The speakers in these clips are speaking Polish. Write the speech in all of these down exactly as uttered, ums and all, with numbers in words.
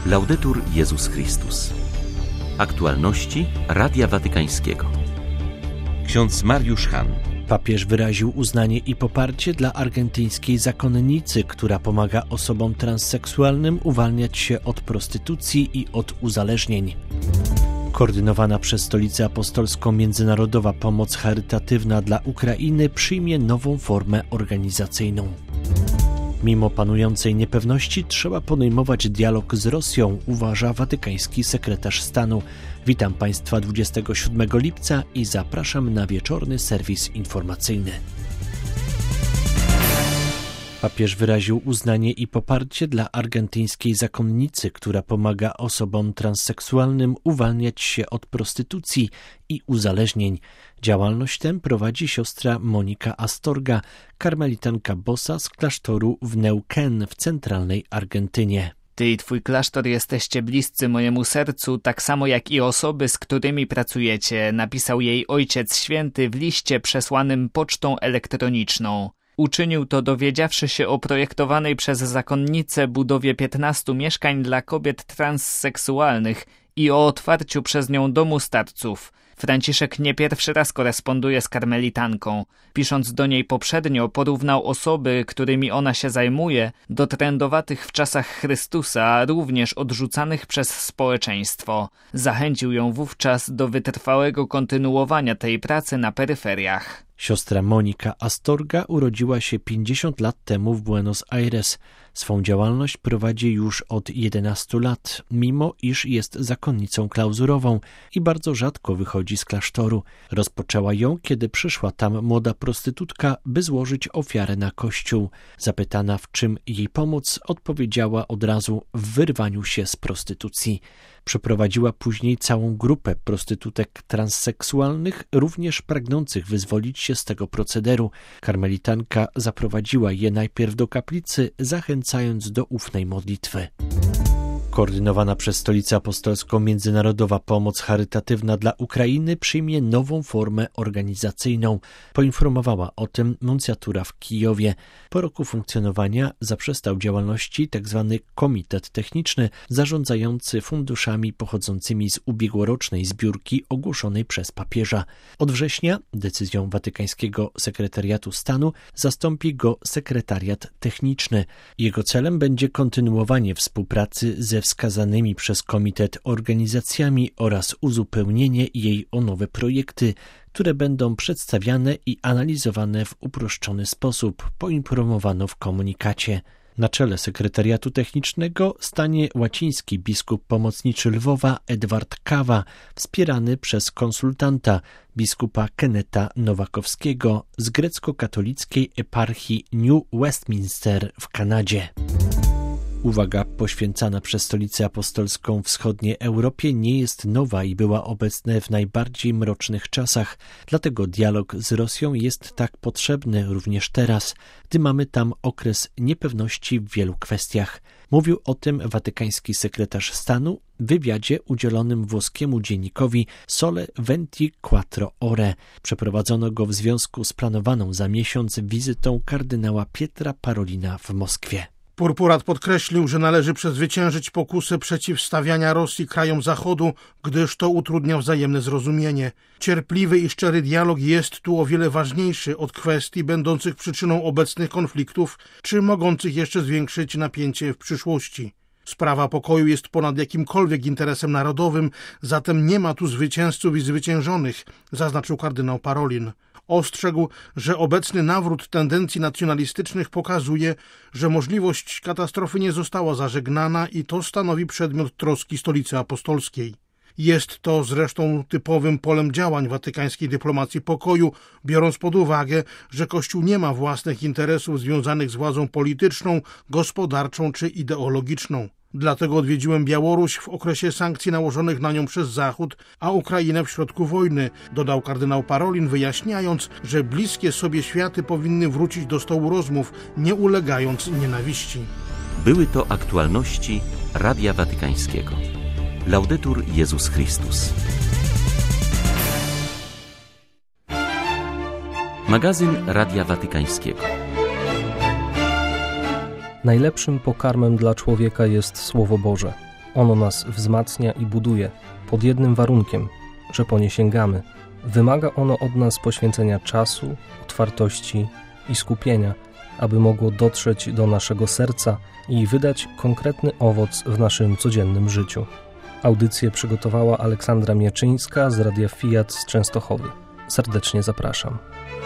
Laudetur Jezus Chrystus. Aktualności Radia Watykańskiego. Ksiądz Mariusz Hahn. Papież wyraził uznanie i poparcie dla argentyńskiej zakonnicy, która pomaga osobom transseksualnym uwalniać się od prostytucji i od uzależnień. Koordynowana przez Stolicę Apostolską międzynarodowa pomoc charytatywna dla Ukrainy przyjmie nową formę organizacyjną. Mimo panującej niepewności trzeba podejmować dialog z Rosją, uważa watykański sekretarz stanu. Witam Państwa dwudziestego siódmego lipca i zapraszam na wieczorny serwis informacyjny. Papież wyraził uznanie i poparcie dla argentyńskiej zakonnicy, która pomaga osobom transseksualnym uwalniać się od prostytucji i uzależnień. Działalność tę prowadzi siostra Monika Astorga, karmelitanka bossa z klasztoru w Neuquén w centralnej Argentynie. Ty i twój klasztor jesteście bliscy mojemu sercu, tak samo jak i osoby, z którymi pracujecie, napisał jej Ojciec Święty w liście przesłanym pocztą elektroniczną. Uczynił to, dowiedziawszy się o projektowanej przez zakonnicę budowie piętnastu mieszkań dla kobiet transseksualnych i o otwarciu przez nią domu starców. Franciszek nie pierwszy raz koresponduje z karmelitanką. Pisząc do niej poprzednio, porównał osoby, którymi ona się zajmuje, do trędowatych w czasach Chrystusa, a również odrzucanych przez społeczeństwo. Zachęcił ją wówczas do wytrwałego kontynuowania tej pracy na peryferiach. Siostra Monika Astorga urodziła się pięćdziesiąt lat temu w Buenos Aires. Swą działalność prowadzi już od jedenastu lat, mimo iż jest zakonnicą klauzurową i bardzo rzadko wychodzi z klasztoru. Rozpoczęła ją, kiedy przyszła tam młoda prostytutka, by złożyć ofiarę na kościół. Zapytana, w czym jej pomóc, odpowiedziała od razu w wyrwaniu się z prostytucji. Przeprowadziła później całą grupę prostytutek transseksualnych, również pragnących wyzwolić się z tego procederu. Karmelitanka zaprowadziła je najpierw do kaplicy, zachęcając do ufnej modlitwy. Koordynowana przez Stolicę Apostolską międzynarodowa pomoc charytatywna dla Ukrainy przyjmie nową formę organizacyjną. Poinformowała o tym nuncjatura w Kijowie. Po roku funkcjonowania zaprzestał działalności tzw. Komitet Techniczny zarządzający funduszami pochodzącymi z ubiegłorocznej zbiórki ogłoszonej przez papieża. Od września decyzją watykańskiego sekretariatu stanu zastąpi go sekretariat techniczny. Jego celem będzie kontynuowanie współpracy ze wskazanymi przez komitet organizacjami oraz uzupełnienie jej o nowe projekty, które będą przedstawiane i analizowane w uproszczony sposób, poinformowano w komunikacie. Na czele sekretariatu technicznego stanie łaciński biskup pomocniczy Lwowa Edward Kawa, wspierany przez konsultanta biskupa Kenneta Nowakowskiego z grecko-katolickiej eparchii New Westminster w Kanadzie. Uwaga poświęcana przez Stolicę Apostolską wschodniej Europie nie jest nowa i była obecna w najbardziej mrocznych czasach. Dlatego dialog z Rosją jest tak potrzebny również teraz, gdy mamy tam okres niepewności w wielu kwestiach. Mówił o tym watykański sekretarz stanu w wywiadzie udzielonym włoskiemu dziennikowi Sole ventiquattro ore. Przeprowadzono go w związku z planowaną za miesiąc wizytą kardynała Pietra Parolina w Moskwie. Purpurat podkreślił, że należy przezwyciężyć pokusę przeciwstawiania Rosji krajom Zachodu, gdyż to utrudnia wzajemne zrozumienie. Cierpliwy i szczery dialog jest tu o wiele ważniejszy od kwestii będących przyczyną obecnych konfliktów, czy mogących jeszcze zwiększyć napięcie w przyszłości. Sprawa pokoju jest ponad jakimkolwiek interesem narodowym, zatem nie ma tu zwycięzców i zwyciężonych, zaznaczył kardynał Parolin. Ostrzegł, że obecny nawrót tendencji nacjonalistycznych pokazuje, że możliwość katastrofy nie została zażegnana i to stanowi przedmiot troski Stolicy Apostolskiej. Jest to zresztą typowym polem działań watykańskiej dyplomacji pokoju, biorąc pod uwagę, że Kościół nie ma własnych interesów związanych z władzą polityczną, gospodarczą czy ideologiczną. Dlatego odwiedziłem Białoruś w okresie sankcji nałożonych na nią przez Zachód, a Ukrainę w środku wojny, dodał kardynał Parolin, wyjaśniając, że bliskie sobie światy powinny wrócić do stołu rozmów, nie ulegając nienawiści. Były to aktualności Radia Watykańskiego. Laudetur Jezus Chrystus. Magazyn Radia Watykańskiego. Najlepszym pokarmem dla człowieka jest Słowo Boże. Ono nas wzmacnia i buduje, pod jednym warunkiem, że po nie sięgamy. Wymaga ono od nas poświęcenia czasu, otwartości i skupienia, aby mogło dotrzeć do naszego serca i wydać konkretny owoc w naszym codziennym życiu. Audycję przygotowała Aleksandra Mieczyńska z Radia Fiat z Częstochowy. Serdecznie zapraszam.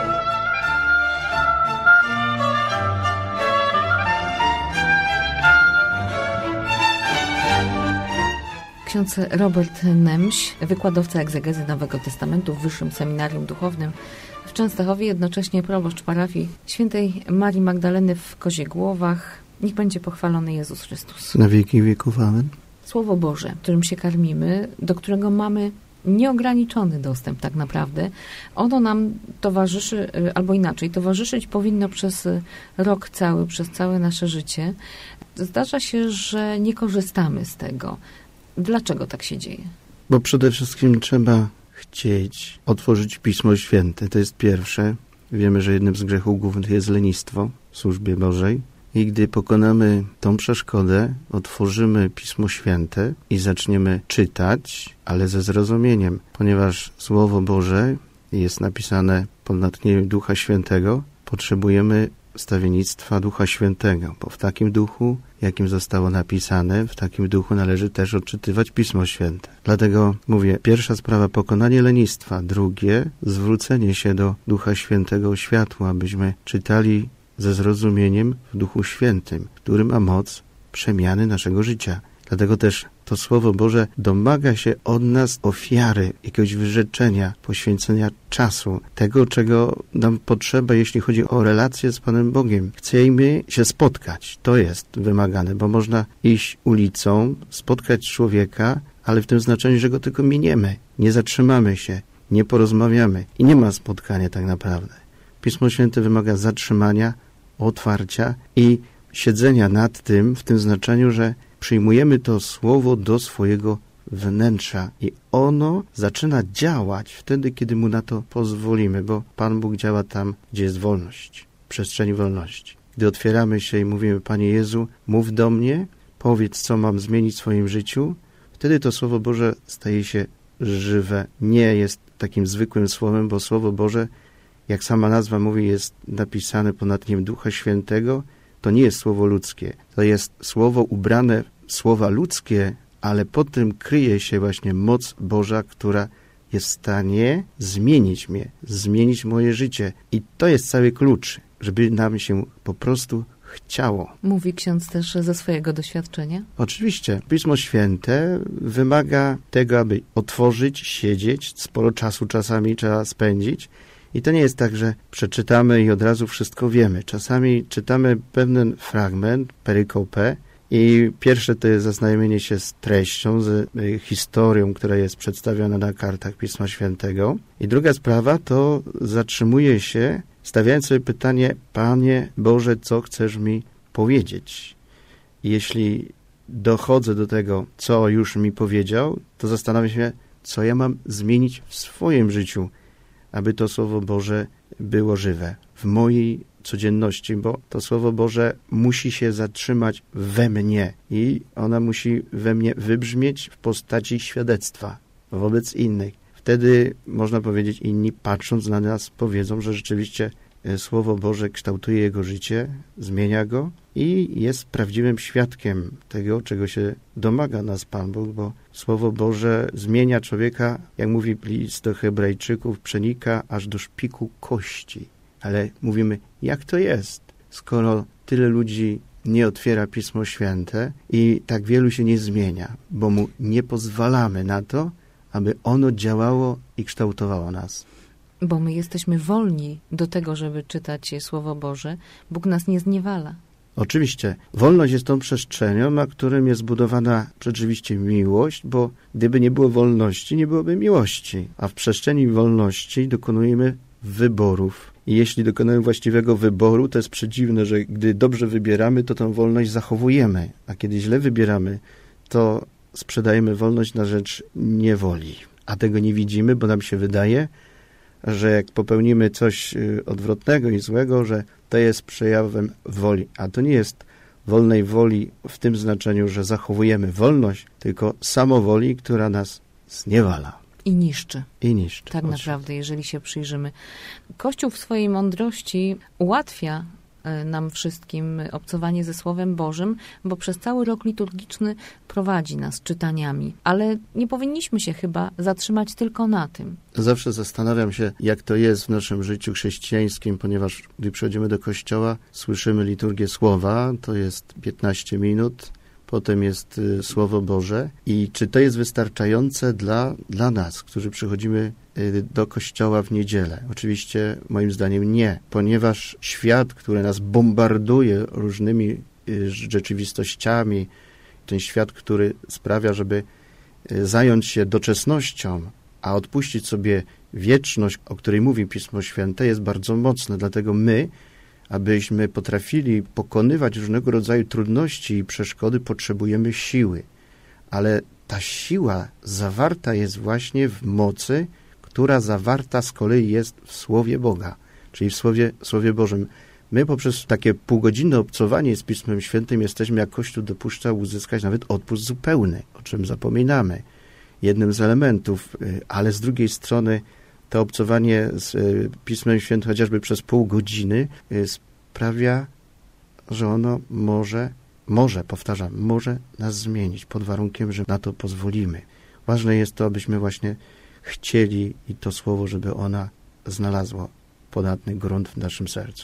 Ksiądz Robert Nemś, wykładowca egzegezy Nowego Testamentu w Wyższym Seminarium Duchownym w Częstochowie, jednocześnie proboszcz parafii Świętej Marii Magdaleny w Koziegłowach. Niech będzie pochwalony Jezus Chrystus. Na wieki wieków. Amen. Słowo Boże, którym się karmimy, do którego mamy nieograniczony dostęp tak naprawdę, ono nam towarzyszy, albo inaczej, towarzyszyć powinno przez rok cały, przez całe nasze życie. Zdarza się, że nie korzystamy z tego. Dlaczego tak się dzieje? Bo przede wszystkim trzeba chcieć otworzyć Pismo Święte. To jest pierwsze. Wiemy, że jednym z grzechów głównych jest lenistwo w służbie Bożej. I gdy pokonamy tą przeszkodę, otworzymy Pismo Święte i zaczniemy czytać, ale ze zrozumieniem, ponieważ Słowo Boże jest napisane pod natchnieniem Ducha Świętego, potrzebujemy wstawiennictwa Ducha Świętego, bo w takim duchu, jakim zostało napisane, w takim duchu należy też odczytywać Pismo Święte. Dlatego mówię, pierwsza sprawa pokonanie lenistwa, drugie zwrócenie się do Ducha Świętego światła, abyśmy czytali ze zrozumieniem w Duchu Świętym, który ma moc przemiany naszego życia. Dlatego też to Słowo Boże domaga się od nas ofiary, jakiegoś wyrzeczenia, poświęcenia czasu, tego, czego nam potrzeba, jeśli chodzi o relacje z Panem Bogiem. Chcemy się spotkać. To jest wymagane, bo można iść ulicą, spotkać człowieka, ale w tym znaczeniu, że go tylko miniemy. Nie zatrzymamy się, nie porozmawiamy i nie ma spotkania tak naprawdę. Pismo Święte wymaga zatrzymania, otwarcia i siedzenia nad tym, w tym znaczeniu, że przyjmujemy to Słowo do swojego wnętrza i ono zaczyna działać wtedy, kiedy mu na to pozwolimy, bo Pan Bóg działa tam, gdzie jest wolność, w przestrzeni wolności. Gdy otwieramy się i mówimy, Panie Jezu, mów do mnie, powiedz, co mam zmienić w swoim życiu, wtedy to Słowo Boże staje się żywe. Nie jest takim zwykłym słowem, bo Słowo Boże, jak sama nazwa mówi, jest napisane pod natchnieniem Ducha Świętego. To nie jest słowo ludzkie. To jest słowo ubrane w słowa ludzkie, ale pod tym kryje się właśnie moc Boża, która jest w stanie zmienić mnie, zmienić moje życie. I to jest cały klucz, żeby nam się po prostu chciało. Mówi ksiądz też ze swojego doświadczenia? Oczywiście. Pismo Święte wymaga tego, aby otworzyć, siedzieć, sporo czasu czasami trzeba spędzić. I to nie jest tak, że przeczytamy i od razu wszystko wiemy. Czasami czytamy pewien fragment, perykopę, i pierwsze to jest zaznajomienie się z treścią, z historią, która jest przedstawiona na kartach Pisma Świętego. I druga sprawa to zatrzymuje się, stawiając sobie pytanie, Panie Boże, co chcesz mi powiedzieć? I jeśli dochodzę do tego, co już mi powiedział, to zastanawiam się, co ja mam zmienić w swoim życiu, aby to Słowo Boże było żywe w mojej codzienności, bo to Słowo Boże musi się zatrzymać we mnie i ona musi we mnie wybrzmieć w postaci świadectwa wobec innych. Wtedy, można powiedzieć, inni patrząc na nas powiedzą, że rzeczywiście Słowo Boże kształtuje jego życie, zmienia go i jest prawdziwym świadkiem tego, czego się domaga nas Pan Bóg, bo Słowo Boże zmienia człowieka, jak mówi list do Hebrajczyków, przenika aż do szpiku kości. Ale mówimy, jak to jest, skoro tyle ludzi nie otwiera Pismo Święte i tak wielu się nie zmienia, bo mu nie pozwalamy na to, aby ono działało i kształtowało nas. Bo my jesteśmy wolni do tego, żeby czytać Słowo Boże. Bóg nas nie zniewala. Oczywiście. Wolność jest tą przestrzenią, na którym jest zbudowana rzeczywiście miłość, bo gdyby nie było wolności, nie byłoby miłości. A w przestrzeni wolności dokonujemy wyborów. I jeśli dokonujemy właściwego wyboru, to jest przedziwne, że gdy dobrze wybieramy, to tę wolność zachowujemy. A kiedy źle wybieramy, to sprzedajemy wolność na rzecz niewoli. A tego nie widzimy, bo nam się wydaje, że jak popełnimy coś odwrotnego i złego, że to jest przejawem woli. A to nie jest wolnej woli w tym znaczeniu, że zachowujemy wolność, tylko samowoli, która nas zniewala. I niszczy. I niszczy. Tak naprawdę, jeżeli się przyjrzymy. Kościół w swojej mądrości ułatwia nam wszystkim obcowanie ze Słowem Bożym, bo przez cały rok liturgiczny prowadzi nas czytaniami. Ale nie powinniśmy się chyba zatrzymać tylko na tym. Zawsze zastanawiam się, jak to jest w naszym życiu chrześcijańskim, ponieważ gdy przychodzimy do kościoła, słyszymy liturgię Słowa, to jest piętnaście minut, potem jest y, Słowo Boże. I czy to jest wystarczające dla, dla nas, którzy przychodzimy y, do kościoła w niedzielę? Oczywiście moim zdaniem nie, ponieważ świat, który nas bombarduje różnymi y, rzeczywistościami, ten świat, który sprawia, żeby y, zająć się doczesnością, a odpuścić sobie wieczność, o której mówi Pismo Święte, jest bardzo mocne. Dlatego my, abyśmy potrafili pokonywać różnego rodzaju trudności i przeszkody, potrzebujemy siły. Ale ta siła zawarta jest właśnie w mocy, która zawarta z kolei jest w Słowie Boga, czyli w Słowie, Słowie Bożym. My poprzez takie półgodzinne obcowanie z Pismem Świętym jesteśmy, jak Kościół dopuszcza, uzyskać nawet odpust zupełny, o czym zapominamy. Jednym z elementów, ale z drugiej strony to obcowanie z Pismem Świętym chociażby przez pół godziny sprawia, że ono może, może, powtarzam, może nas zmienić pod warunkiem, że na to pozwolimy. Ważne jest to, abyśmy właśnie chcieli i to słowo, żeby ona znalazło podatny grunt w naszym sercu.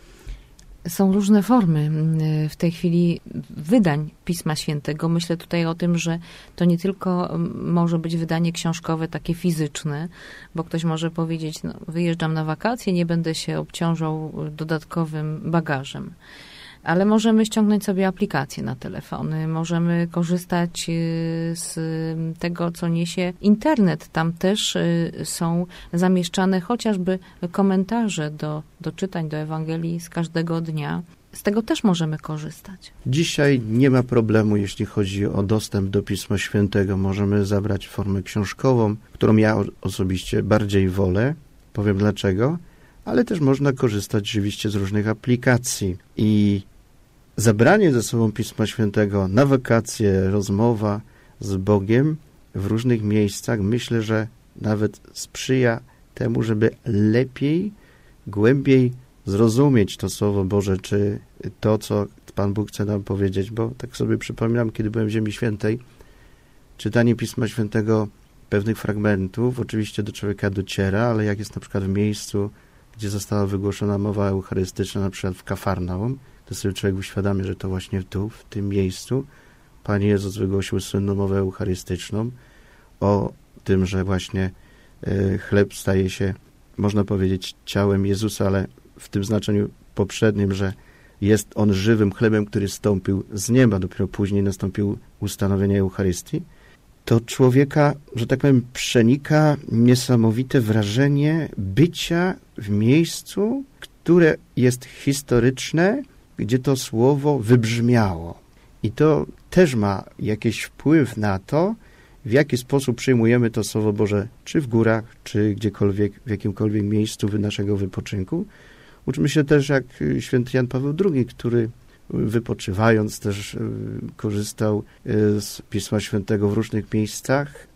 Są różne formy w tej chwili wydań Pisma Świętego. Myślę tutaj o tym, że to nie tylko może być wydanie książkowe, takie fizyczne, bo ktoś może powiedzieć, no, wyjeżdżam na wakacje, nie będę się obciążał dodatkowym bagażem. Ale możemy ściągnąć sobie aplikacje na telefony, możemy korzystać z tego, co niesie internet. Tam też są zamieszczane chociażby komentarze do, do czytań, do Ewangelii z każdego dnia. Z tego też możemy korzystać. Dzisiaj nie ma problemu, jeśli chodzi o dostęp do Pisma Świętego. Możemy zabrać formę książkową, którą ja osobiście bardziej wolę. Powiem dlaczego. Ale też można korzystać oczywiście z różnych aplikacji. I zabranie ze sobą Pisma Świętego na wakacje, rozmowa z Bogiem w różnych miejscach, myślę, że nawet sprzyja temu, żeby lepiej, głębiej zrozumieć to Słowo Boże, czy to, co Pan Bóg chce nam powiedzieć, bo tak sobie przypominam, kiedy byłem w Ziemi Świętej, czytanie Pisma Świętego pewnych fragmentów oczywiście do człowieka dociera, ale jak jest na przykład w miejscu, gdzie została wygłoszona mowa eucharystyczna, na przykład w Kafarnaum, to sobie człowiek uświadamia, że to właśnie tu, w tym miejscu, Pan Jezus wygłosił słynną mowę eucharystyczną o tym, że właśnie y, chleb staje się, można powiedzieć, ciałem Jezusa, ale w tym znaczeniu poprzednim, że jest On żywym chlebem, który zstąpił z nieba, dopiero później nastąpił ustanowienie Eucharystii. To człowieka, że tak powiem, przenika niesamowite wrażenie bycia w miejscu, które jest historyczne, gdzie to słowo wybrzmiało. I to też ma jakiś wpływ na to, w jaki sposób przyjmujemy to Słowo Boże, czy w górach, czy gdziekolwiek, w jakimkolwiek miejscu naszego wypoczynku. Uczymy się też, jak święty Jan Paweł drugi, który wypoczywając też korzystał z Pisma Świętego w różnych miejscach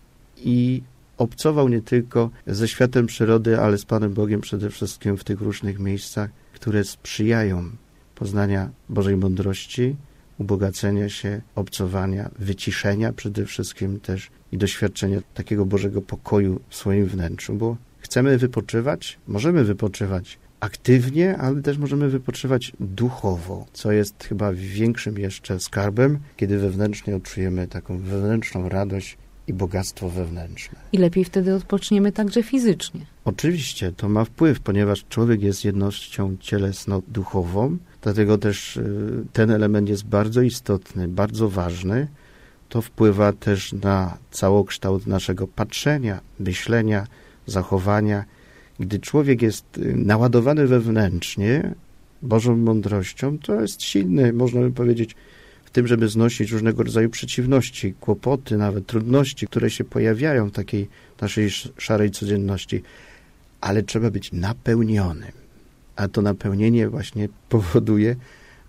i obcował nie tylko ze światem przyrody, ale z Panem Bogiem przede wszystkim w tych różnych miejscach, które sprzyjają poznania Bożej mądrości, ubogacenia się, obcowania, wyciszenia przede wszystkim też i doświadczenia takiego Bożego pokoju w swoim wnętrzu, bo chcemy wypoczywać, możemy wypoczywać aktywnie, ale też możemy wypoczywać duchowo, co jest chyba większym jeszcze skarbem, kiedy wewnętrznie odczujemy taką wewnętrzną radość i bogactwo wewnętrzne. I lepiej wtedy odpoczniemy także fizycznie. Oczywiście, to ma wpływ, ponieważ człowiek jest jednością cielesno-duchową, dlatego też ten element jest bardzo istotny, bardzo ważny. To wpływa też na całokształt naszego patrzenia, myślenia, zachowania. Gdy człowiek jest naładowany wewnętrznie Bożą mądrością, to jest silny, można by powiedzieć, w tym, żeby znosić różnego rodzaju przeciwności, kłopoty, nawet trudności, które się pojawiają w takiej naszej szarej codzienności. Ale trzeba być napełnionym. A to napełnienie właśnie powoduje,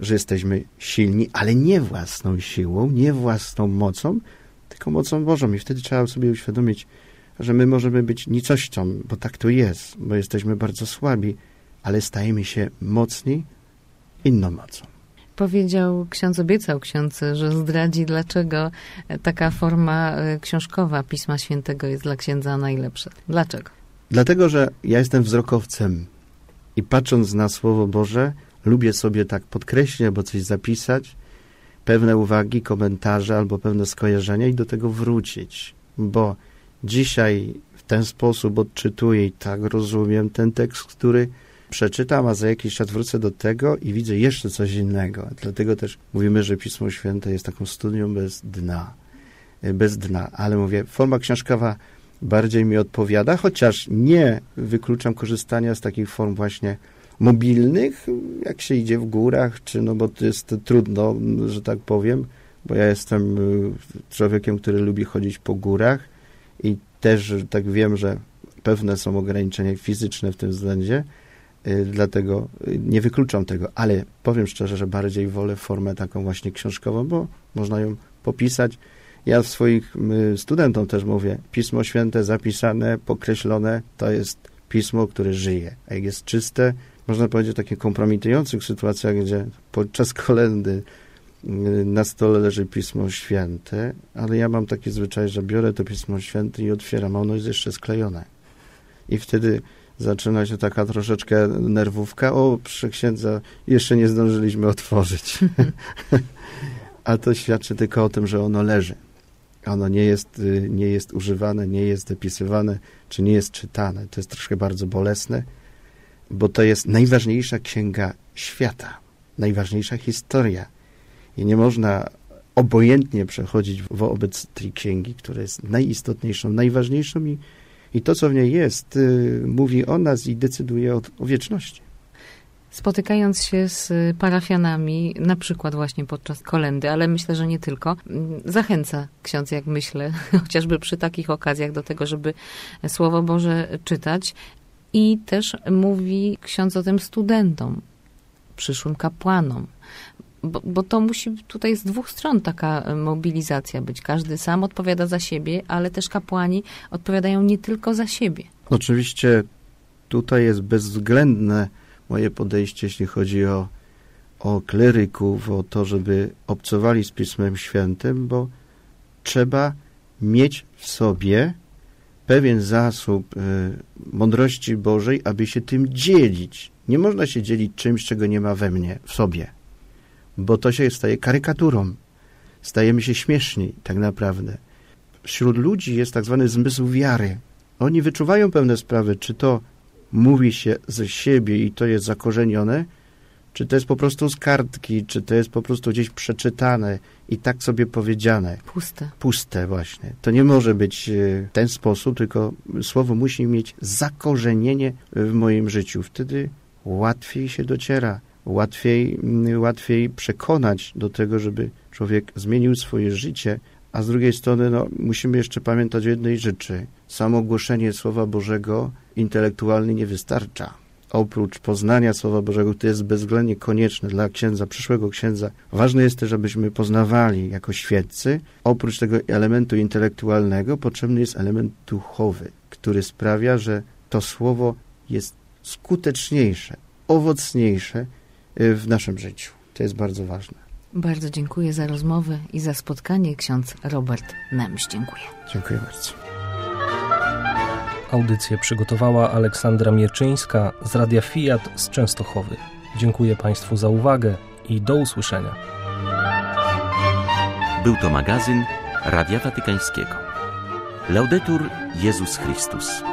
że jesteśmy silni, ale nie własną siłą, nie własną mocą, tylko mocą Bożą. I wtedy trzeba sobie uświadomić, że my możemy być nicością, bo tak to jest, bo jesteśmy bardzo słabi, ale stajemy się mocni inną mocą. Powiedział ksiądz, obiecał ksiądz, że zdradzi, dlaczego taka forma książkowa Pisma Świętego jest dla księdza najlepsza. Dlaczego? Dlatego, że ja jestem wzrokowcem i patrząc na Słowo Boże, lubię sobie tak podkreślić albo coś zapisać, pewne uwagi, komentarze albo pewne skojarzenia i do tego wrócić, bo dzisiaj w ten sposób odczytuję i tak rozumiem ten tekst, który przeczytam, a za jakiś czas wrócę do tego i widzę jeszcze coś innego. Dlatego też mówimy, że Pismo Święte jest taką studnią bez dna. Bez dna, ale mówię, forma książkowa bardziej mi odpowiada, chociaż nie wykluczam korzystania z takich form właśnie mobilnych, jak się idzie w górach, czy no bo to jest trudno, że tak powiem, bo ja jestem człowiekiem, który lubi chodzić po górach i też tak wiem, że pewne są ograniczenia fizyczne w tym względzie, dlatego nie wykluczam tego, ale powiem szczerze, że bardziej wolę formę taką właśnie książkową, bo można ją popisać. Ja swoich studentom też mówię, Pismo Święte zapisane, pokreślone, to jest pismo, które żyje. A jak jest czyste, można powiedzieć o takich kompromitujących sytuacjach, gdzie podczas kolędy na stole leży Pismo Święte, ale ja mam taki zwyczaj, że biorę to Pismo Święte i otwieram, a ono jest jeszcze sklejone. I wtedy zaczyna się taka troszeczkę nerwówka. O, proszę księdza, jeszcze nie zdążyliśmy otworzyć. A to świadczy tylko o tym, że ono leży. Ono nie jest, nie jest używane, nie jest zapisywane, czy nie jest czytane. To jest troszkę bardzo bolesne, bo to jest najważniejsza księga świata, najważniejsza historia. I nie można obojętnie przechodzić wobec tej księgi, która jest najistotniejszą, najważniejszą i, i to, co w niej jest, y, mówi o nas i decyduje o, o wieczności. Spotykając się z parafianami, na przykład właśnie podczas kolędy, ale myślę, że nie tylko, zachęca ksiądz, jak myślę, chociażby przy takich okazjach do tego, żeby Słowo Boże czytać. I też mówi ksiądz o tym studentom, przyszłym kapłanom, bo, bo to musi tutaj z dwóch stron taka mobilizacja być. Każdy sam odpowiada za siebie, ale też kapłani odpowiadają nie tylko za siebie. Oczywiście tutaj jest bezwzględne moje podejście, jeśli chodzi o, o kleryków, o to, żeby obcowali z Pismem Świętym, bo trzeba mieć w sobie pewien zasób y, mądrości Bożej, aby się tym dzielić. Nie można się dzielić czymś, czego nie ma we mnie, w sobie, bo to się staje karykaturą. Stajemy się śmieszni tak naprawdę. Wśród ludzi jest tak zwany zmysł wiary. Oni wyczuwają pewne sprawy, czy to mówi się ze siebie i to jest zakorzenione, czy to jest po prostu z kartki, czy to jest po prostu gdzieś przeczytane i tak sobie powiedziane. Puste. Puste właśnie. To nie może być w ten sposób, tylko słowo musi mieć zakorzenienie w moim życiu. Wtedy łatwiej się dociera, łatwiej, łatwiej przekonać do tego, żeby człowiek zmienił swoje życie, a z drugiej strony no, musimy jeszcze pamiętać o jednej rzeczy. Samo głoszenie Słowa Bożego intelektualnie nie wystarcza. Oprócz poznania Słowa Bożego, które jest bezwzględnie konieczne dla księdza, przyszłego księdza, ważne jest też, abyśmy poznawali jako świeccy. Oprócz tego elementu intelektualnego potrzebny jest element duchowy, który sprawia, że to Słowo jest skuteczniejsze, owocniejsze w naszym życiu. To jest bardzo ważne. Bardzo dziękuję za rozmowę i za spotkanie. Ksiądz Robert Nemś. Dziękuję. Dziękuję bardzo. Audycję przygotowała Aleksandra Mierczyńska z Radia Fiat z Częstochowy. Dziękuję Państwu za uwagę i do usłyszenia. Był to magazyn Radia Watykańskiego. Laudetur Jezus Chrystus.